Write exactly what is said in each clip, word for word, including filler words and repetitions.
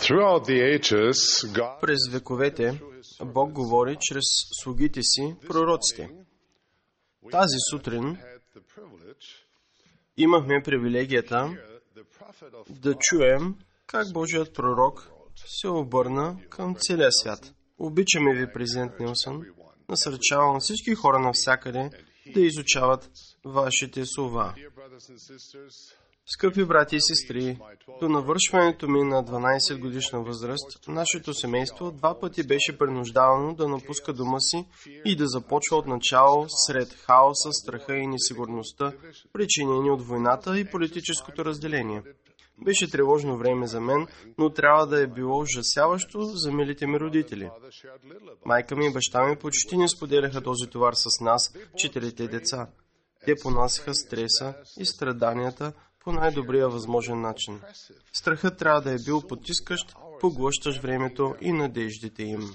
Throughout the ages, God През вековете Бог говори чрез слугите си, пророците. Тази сутрин had the privilege имахме привилегията the prophet of да чуем как Божият пророк се обърна към целия свят. Обичаме ви, президент Нилсън. Насърчавам всички хора навсякъде да изучават вашите слова. dear brothers and sisters, Скъпи брати и сестри, до навършването ми на дванадесет годишна възраст, нашето семейство два пъти беше принуждавано да напуска дома си и да започва от начало сред хаоса, страха и несигурността, причинени от войната и политическото разделение. Беше тревожно време за мен, но трябва да е било ужасяващо за милите ми родители. Майка ми и баща ми почти не споделяха този товар с нас, четирите деца. Те понасяха стреса и страданията по най-добрия възможен начин. Страхът трябва да е бил потискащ, поглъщащ времето и надеждите им.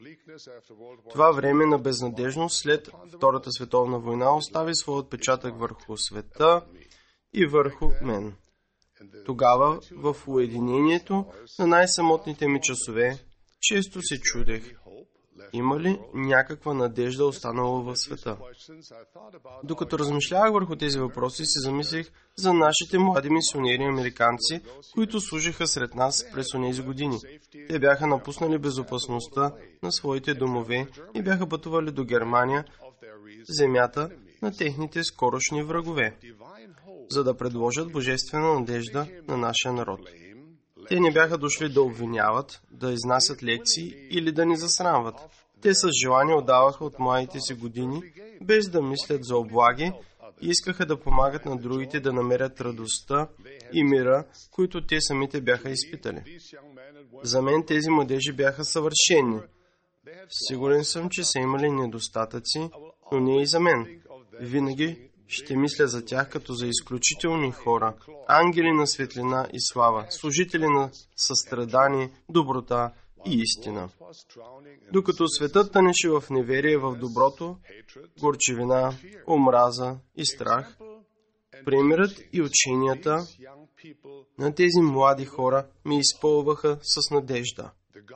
Това време на безнадежност след Втората световна война остави своя отпечатък върху света и върху мен. Тогава, в уединението на най-самотните ми часове, често се чудех, има ли някаква надежда останала в света? Докато размишлявах върху тези въпроси, се замислих за нашите млади мисионери американци, които служиха сред нас през онези години. Те бяха напуснали безопасността на своите домове и бяха пътували до Германия, земята на техните скорошни врагове, за да предложат божествена надежда на нашия народ. Те не бяха дошли да обвиняват, да изнасят лекции или да ни засрамват. Те с желание отдаваха от младите си години, без да мислят за облаги, и искаха да помагат на другите да намерят радостта и мира, които те самите бяха изпитали. За мен тези младежи бяха съвършени. Сигурен съм, че са имали недостатъци, но не и за мен. Винаги ще мисля за тях като за изключителни хора, ангели на светлина и слава, служители на състрадание, доброта и истина. Докато светът тънеше в неверие в доброто, горчевина, омраза и страх, примерът и ученията на тези млади хора ме изпълваха с надежда.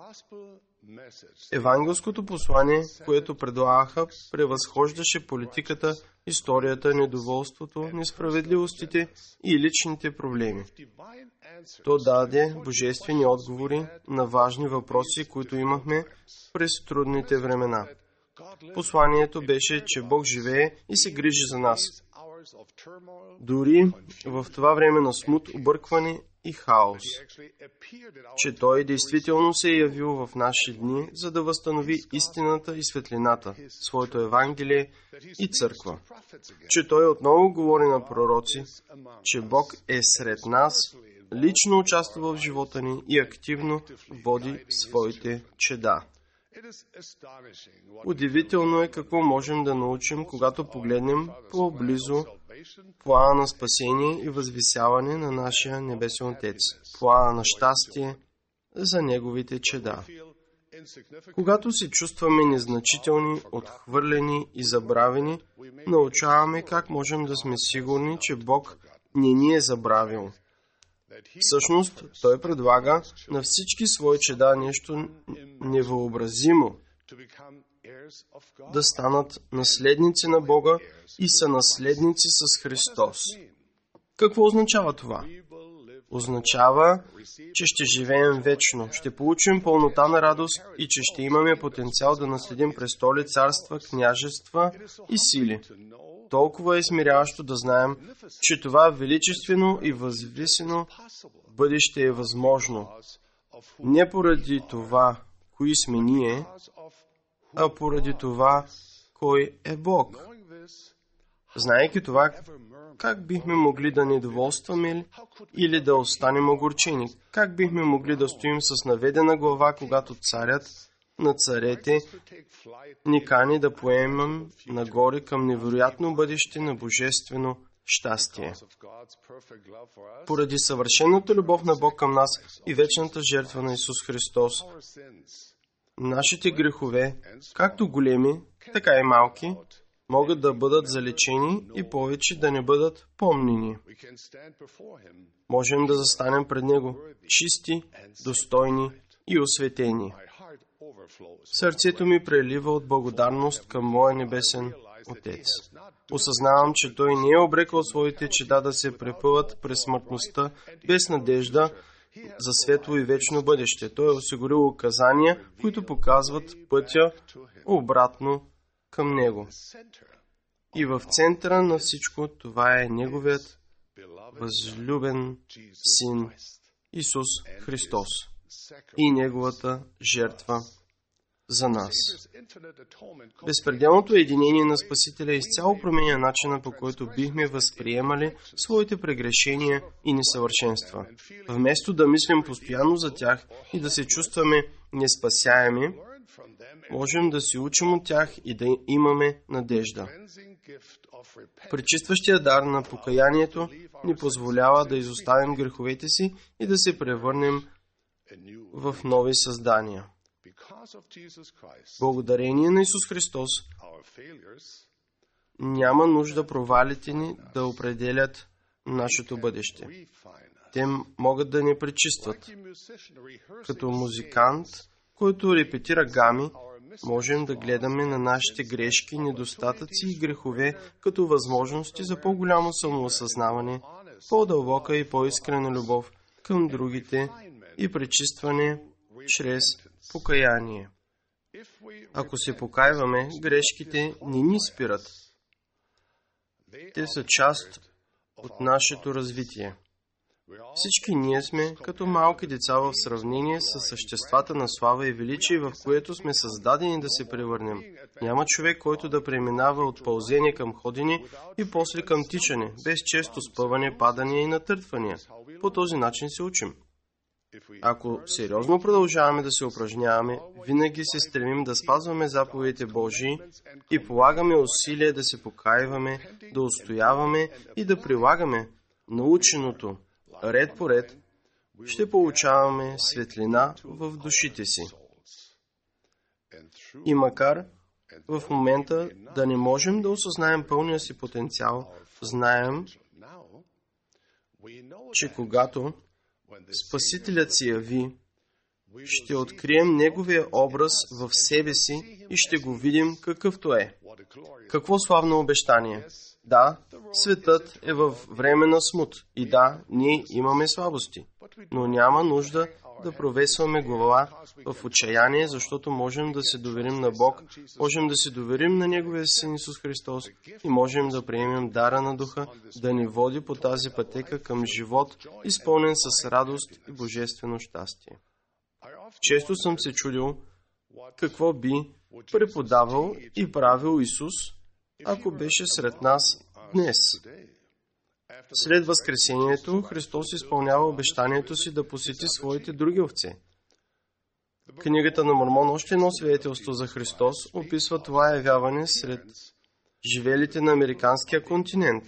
Евангелското послание, което предлагаха, превъзхождаше политиката, историята, недоволството, несправедливостите и личните проблеми. То даде божествени отговори на важни въпроси, които имахме през трудните времена. Посланието беше, че Бог живее и се грижи за нас. Дори в това време на смут, объркване и хаос, че Той действително се е явил в наши дни, за да възстанови истината и светлината, своето Евангелие и църква, че Той отново говори на пророци, че Бог е сред нас, лично участва в живота ни и активно води своите чеда. Удивително е какво можем да научим, когато погледнем по-близо плана на спасение и възвисяване на нашия Небесен Отец, плана на щастие за Неговите чеда. Когато се чувстваме незначителни, отхвърлени и забравени, научаваме как можем да сме сигурни, че Бог не ни е забравил. Всъщност, Той предлага на всички свои чеда нещо невъобразимо, да станат наследници на Бога и са наследници с Христос. Какво означава това? Означава, че ще живеем вечно, ще получим пълнота на радост и че ще имаме потенциал да наследим престоли, царства, княжества и сили. Толкова е смиряващо да знаем, че това величествено и възвисено бъдеще е възможно. Не поради това, кои сме ние, а поради това, кой е Бог. Знаейки това, как бихме могли да недоволстваме или да останем огорчени? Как бихме могли да стоим с наведена глава, когато царят на царете ни кани да поемем нагоре към невероятно бъдеще на божествено щастие? Поради съвършената любов на Бог към нас и вечната жертва на Исус Христос, нашите грехове, както големи, така и малки, могат да бъдат заличени и повече да не бъдат помнени. Можем да застанем пред Него чисти, достойни и осветени. Сърцето ми прелива от благодарност към моя небесен Отец. Осъзнавам, че Той не е обрекал своите чеда да се препъват през смъртността без надежда за светло и вечно бъдеще. Той е осигурил указания, които показват пътя обратно към Него. И в центъра на всичко това е Неговият възлюбен Син Исус Христос и Неговата жертва за нас. Безпределното единение на Спасителя изцяло променя начина, по който бихме възприемали своите прегрешения и несъвършенства. Вместо да мислим постоянно за тях и да се чувстваме неспасяеми, можем да се учим от тях и да имаме надежда. Пречистващия дар на покаянието ни позволява да изоставим греховете си и да се превърнем в нови създания. Благодарение на Исус Христос няма нужда провалите ни да определят нашето бъдеще. Те могат да ни пречистват. Като музикант, който репетира гами, можем да гледаме на нашите грешки, недостатъци и грехове като възможности за по-голямо самоосъзнаване, по-дълбока и по-искрена любов към другите и пречистване чрез покаяние. Ако се покайваме, грешките не ни спират. Те са част от нашето развитие. Всички ние сме като малки деца в сравнение с съществата на слава и величие, в което сме създадени да се превърнем. Няма човек, който да преминава от пълзение към ходене и после към тичане, без често спъване, падания и натъртвания. По този начин се учим. Ако сериозно продължаваме да се упражняваме, винаги се стремим да спазваме заповедите Божии и полагаме усилия да се покайваме, да устояваме и да прилагаме наученото ред по ред, ще получаваме светлина в душите си. И макар в момента да не можем да осъзнаем пълния си потенциал, знаем, че когато Спасителят се яви, ще открием Неговия образ в себе си и ще го видим какъвто е. Какво славно обещание! Да, светът е във време на смут и да, ние имаме слабости, но няма нужда да провесваме глава в отчаяние, защото можем да се доверим на Бог, можем да се доверим на Неговия Син Исус Христос и можем да приемем дара на Духа да ни води по тази пътека към живот, изпълнен с радост и божествено щастие. Често съм се чудил какво би преподавал и правил Исус, ако беше сред нас днес. След възкресението, Христос изпълнява обещанието си да посети своите други овце. Книгата на Мормон, още едно свидетелство за Христос, описва това явяване сред живелите на американския континент.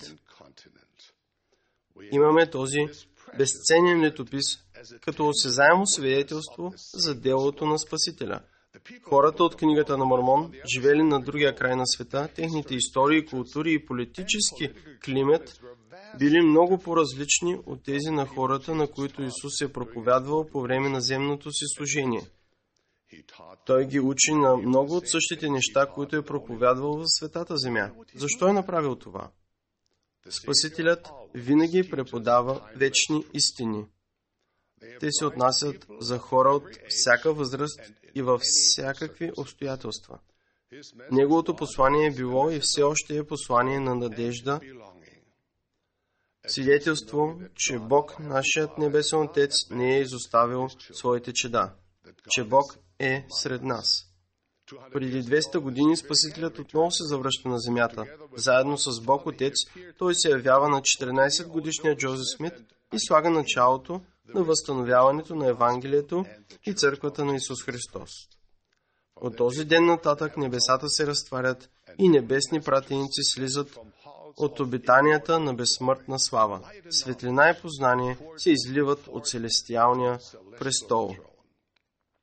Имаме този безценен летопис като осезаемо свидетелство за делото на Спасителя. Хората от книгата на Мормон, живели на другия край на света, техните истории, култури и политически климат били много по-различни от тези на хората, на които Исус е проповядвал по време на земното си служение. Той ги учи на много от същите неща, които е проповядвал в светата земя. Защо е направил това? Спасителят винаги преподава вечни истини. Те се отнасят за хора от всяка възраст и във всякакви обстоятелства. Неговото послание е било и все още е послание на надежда, свидетелство, че Бог, нашият небесен Отец, не е изоставил своите чеда, че Бог е сред нас. Преди двеста години Спасителят отново се завръща на земята. Заедно с Бог Отец, той се явява на четиринайсетгодишния Джозеф Смит и слага началото на възстановяването на Евангелието и Църквата на Исус Христос. От този ден нататък небесата се разтварят и небесни пратеници слизат от обитанията на безсмъртна слава. Светлина и познание се изливат от целестиалния престол.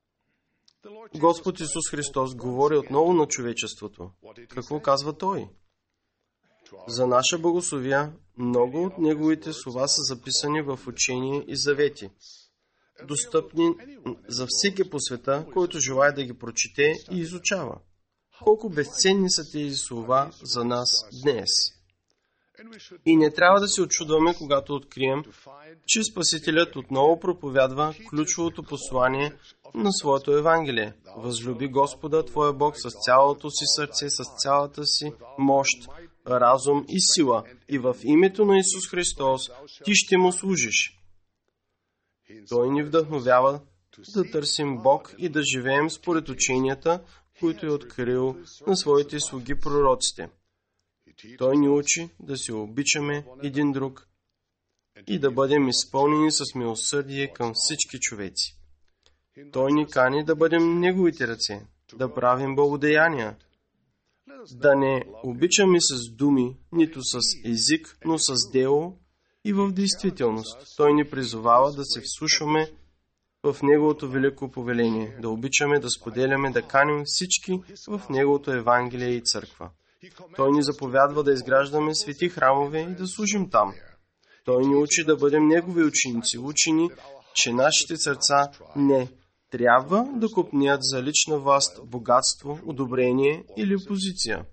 Господ Исус Христос говори отново на човечеството. Какво казва Той? За наша благословия, много от неговите слова са записани в учение и завети, достъпни за всеки по света, който желая да ги прочете и изучава. Колко безценни са тези слова за нас днес. И не трябва да се очудваме, когато открием, че Спасителят отново проповядва ключовото послание на своето Евангелие. Възлюби Господа Твоя Бог с цялото си сърце, с цялата си мощ, разум и сила. И в името на Исус Христос ти ще му служиш. Той ни вдъхновява да търсим Бог и да живеем според ученията, които е открил на своите слуги пророците. Той ни учи да се обичаме един друг и да бъдем изпълнени с милосърдие към всички човеци. Той ни кани да бъдем Неговите ръце, да правим благодеяния, да не обичаме с думи, нито с език, но с дело и в действителност. Той ни призовава да се вслушваме в Неговото велико повеление, да обичаме, да споделяме, да каним всички в Неговото Евангелие и църква. Той ни заповядва да изграждаме свети храмове и да служим там. Той ни учи да бъдем Негови ученици, учени, че нашите сърца не трябва да копнеят за лична власт, богатство, одобрение или позиция.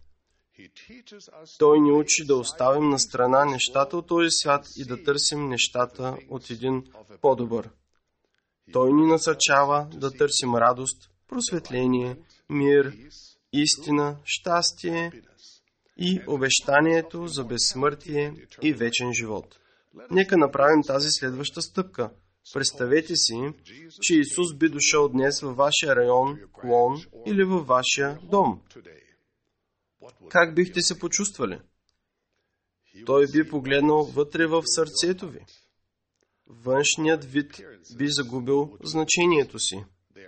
Той ни учи да оставим на страна нещата от този свят и да търсим нещата от един по-добър. Той ни насърчава да търсим радост, просветление, мир, истина, щастие и обещанието за безсмъртие и вечен живот. Нека направим тази следваща стъпка. Представете си, че Исус би дошъл днес във вашия район, клон или във вашия дом. Как бихте се почувствали? Той би погледнал вътре в сърцето ви. Външният вид би загубил значението си.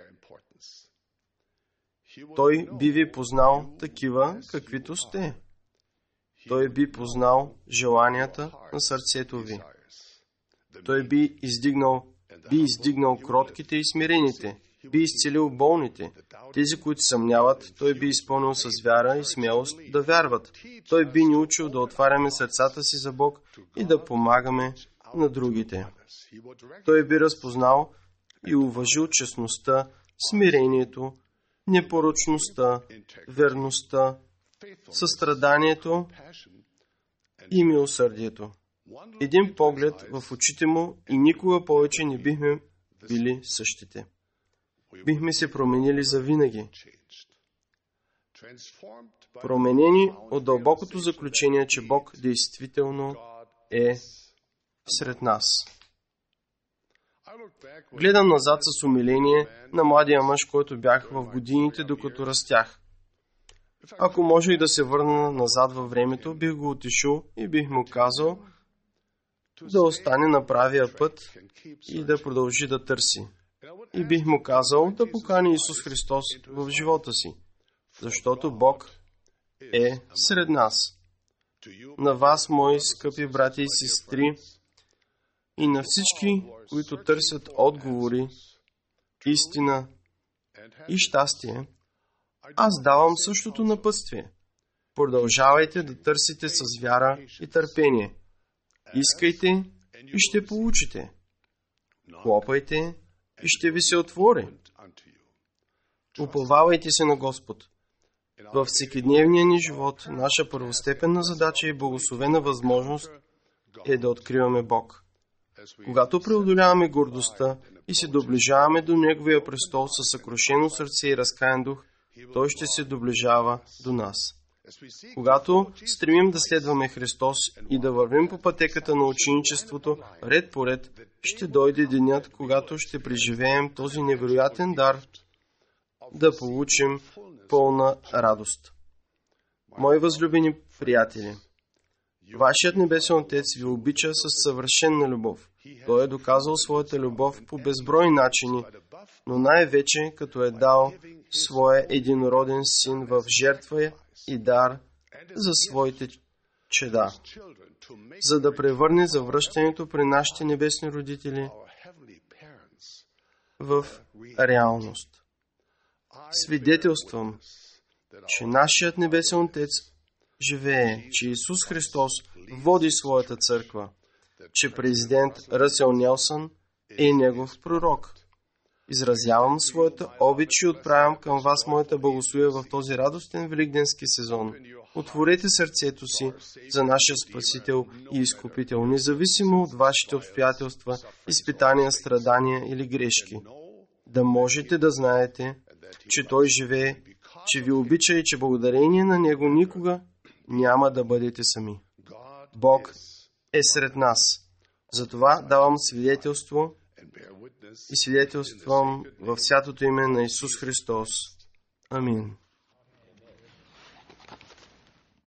Той би ви познал такива, каквито сте. Той би познал желанията на сърцето ви. Той би издигнал, би издигнал кротките и смирените, би изцелил болните. Тези, които съмняват, той би изпълнил с вяра и смелост да вярват. Той би ни учил да отваряме сърцата си за Бог и да помагаме на другите. Той би разпознал и уважил честността, смирението, непорочността, верността, състраданието и милосърдието. Един поглед в очите му и никога повече не бихме били същите. Бихме се променили завинаги. Променени от дълбокото заключение, че Бог действително е сред нас. Гледам назад с умиление на младия мъж, който бях в годините, докато растях. Ако можех да се върна назад във времето, бих го утешил и бих му казал да остане на правия път и да продължи да търси. И бих му казал да покани Исус Христос в живота си, защото Бог е сред нас. На вас, мои скъпи брати и сестри, и на всички, които търсят отговори, истина и щастие, аз давам същото напътствие. Продължавайте да търсите с вяра и търпение. Искайте и ще получите. Хлопайте и ще ви се отвори. Уповавайте се на Господ. Във всекидневния ни живот, наша първостепенна задача и благословена възможност е да откриваме Бог. Когато преодоляваме гордостта и се доближаваме до Неговия престол със съкрушено сърце и разкаян дух, Той ще се доближава до нас. Когато стремим да следваме Христос и да вървим по пътеката на ученичеството, ред по ред, ще дойде денят, когато ще преживеем този невероятен дар да получим пълна радост. Мои възлюбени приятели, Вашият Небесен Отец ви обича със съвършена любов. Той е доказал своята любов по безброй начини, но най-вече като е дал своя единороден син в жертва и дар за своите чеда, за да превърне завръщането при нашите небесни родители в реалност. Свидетелствам, че нашият Небесен Отец живее, че Исус Христос води своята църква, че президент Ръсел Нелсън е негов пророк. Изразявам своята обич и отправям към вас моята благословия в този радостен великденски сезон. Отворете сърцето си за нашия Спасител и Изкупител, независимо от вашите обстоятелства, изпитания, страдания или грешки. Да можете да знаете, че Той живее, че ви обича и че благодарение на Него никога няма да бъдете сами. Бог е сред нас. Затова давам свидетелство и свидетелствам в святото име на Исус Христос. Амин.